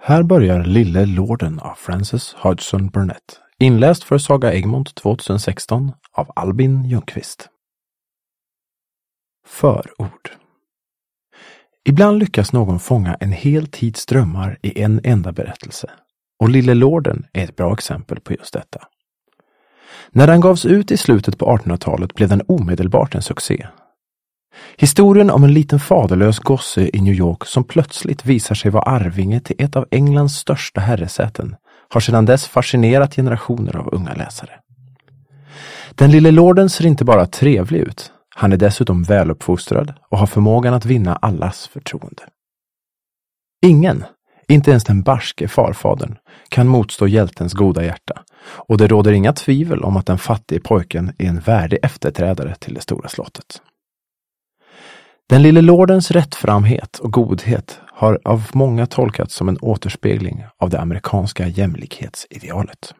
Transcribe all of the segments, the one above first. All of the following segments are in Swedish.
Här börjar Lille Lorden av Frances Hodgson Burnett, inläst för Saga Egmont 2016 av Albin Ljungqvist. Förord. Ibland lyckas någon fånga en hel tids drömmar i en enda berättelse, och Lille Lorden är ett bra exempel på just detta. När den gavs ut i slutet på 1800-talet blev den omedelbart en succé. Historien om en liten faderlös gosse i New York som plötsligt visar sig vara arvinge till ett av Englands största herresäten har sedan dess fascinerat generationer av unga läsare. Den lille lorden ser inte bara trevlig ut, han är dessutom väluppfostrad och har förmågan att vinna allas förtroende. Ingen, inte ens den barske farfadern, kan motstå hjältens goda hjärta, och det råder inga tvivel om att den fattige pojken är en värdig efterträdare till det stora slottet. Den lille lordens rättframhet och godhet har av många tolkats som en återspegling av det amerikanska jämlikhetsidealet.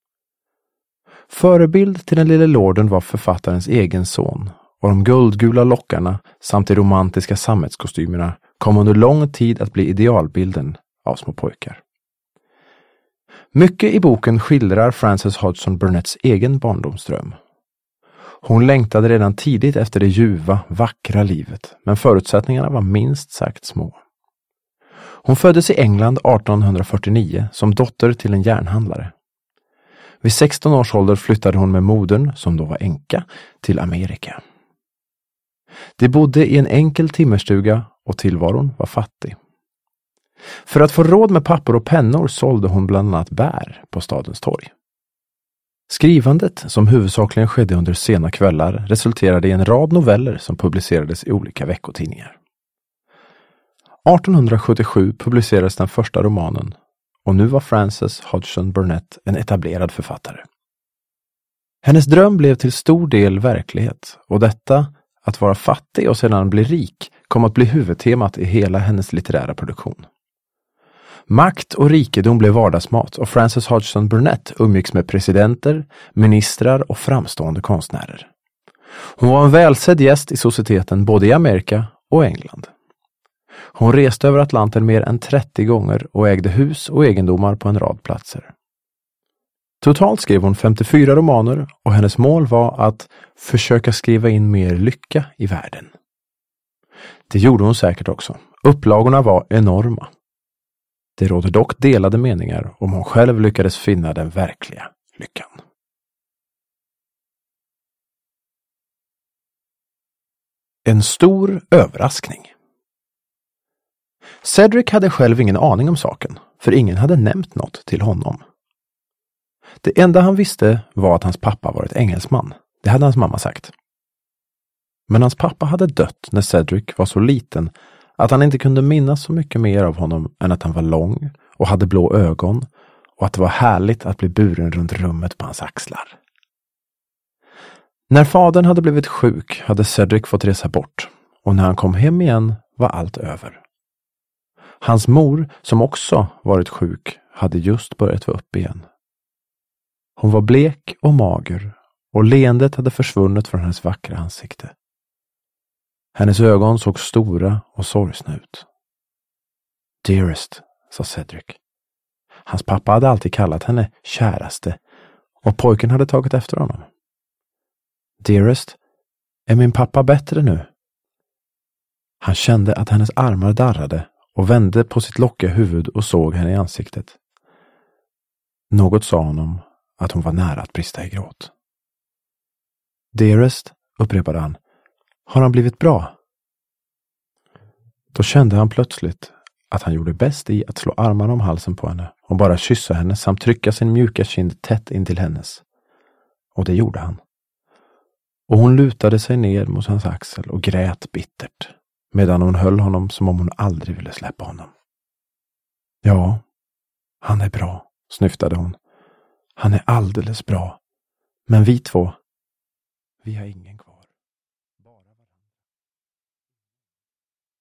Förebild till den lille lorden var författarens egen son, och de guldgula lockarna samt de romantiska sammetskostymerna kom under lång tid att bli idealbilden av små pojkar. Mycket i boken skildrar Frances Hodgson Burnetts egen barndomsdröm. Hon längtade redan tidigt efter det ljuva, vackra livet, men förutsättningarna var minst sagt små. Hon föddes i England 1849 som dotter till en järnhandlare. Vid 16 års ålder flyttade hon med modern, som då var änka, till Amerika. De bodde i en enkel timmerstuga och tillvaron var fattig. För att få råd med papper och pennor sålde hon bland annat bär på stadens torg. Skrivandet, som huvudsakligen skedde under sena kvällar, resulterade i en rad noveller som publicerades i olika veckotidningar. 1877 publicerades den första romanen, och nu var Frances Hodgson Burnett en etablerad författare. Hennes dröm blev till stor del verklighet, och detta, att vara fattig och sedan bli rik, kom att bli huvudtemat i hela hennes litterära produktion. Makt och rikedom blev vardagsmat, och Frances Hodgson Burnett umgicks med presidenter, ministrar och framstående konstnärer. Hon var en välsedd gäst i societeten både i Amerika och England. Hon reste över Atlanten mer än 30 gånger och ägde hus och egendomar på en rad platser. Totalt skrev hon 54 romaner, och hennes mål var att försöka skriva in mer lycka i världen. Det gjorde hon säkert också. Upplagorna var enorma. Det råder dock delade meningar om hon själv lyckades finna den verkliga lyckan. En stor överraskning. Cedric hade själv ingen aning om saken, för ingen hade nämnt något till honom. Det enda han visste var att hans pappa var ett engelsman. Det hade hans mamma sagt. Men hans pappa hade dött när Cedric var så liten att han inte kunde minnas så mycket mer av honom än att han var lång och hade blå ögon, och att det var härligt att bli buren runt rummet på hans axlar. När fadern hade blivit sjuk hade Cedric fått resa bort, och när han kom hem igen var allt över. Hans mor, som också varit sjuk, hade just börjat vara upp igen. Hon var blek och mager, och leendet hade försvunnit från hennes vackra ansikte. Hennes ögon såg stora och sorgsna ut. Dearest, sa Cedric. Hans pappa hade alltid kallat henne käraste, och pojken hade tagit efter honom. Dearest, är min pappa bättre nu? Han kände att hennes armar darrade och vände på sitt lockiga huvud och såg henne i ansiktet. Något sa honom att hon var nära att brista i gråt. Dearest, upprepade han. Har han blivit bra? Då kände han plötsligt att han gjorde bäst i att slå armarna om halsen på henne och bara kyssa henne samt trycka sin mjuka kind tätt in till hennes. Och det gjorde han. Och hon lutade sig ner mot hans axel och grät bittert, medan hon höll honom som om hon aldrig ville släppa honom. Ja, han är bra, snyftade hon. Han är alldeles bra. Men vi två, vi har ingen kvar.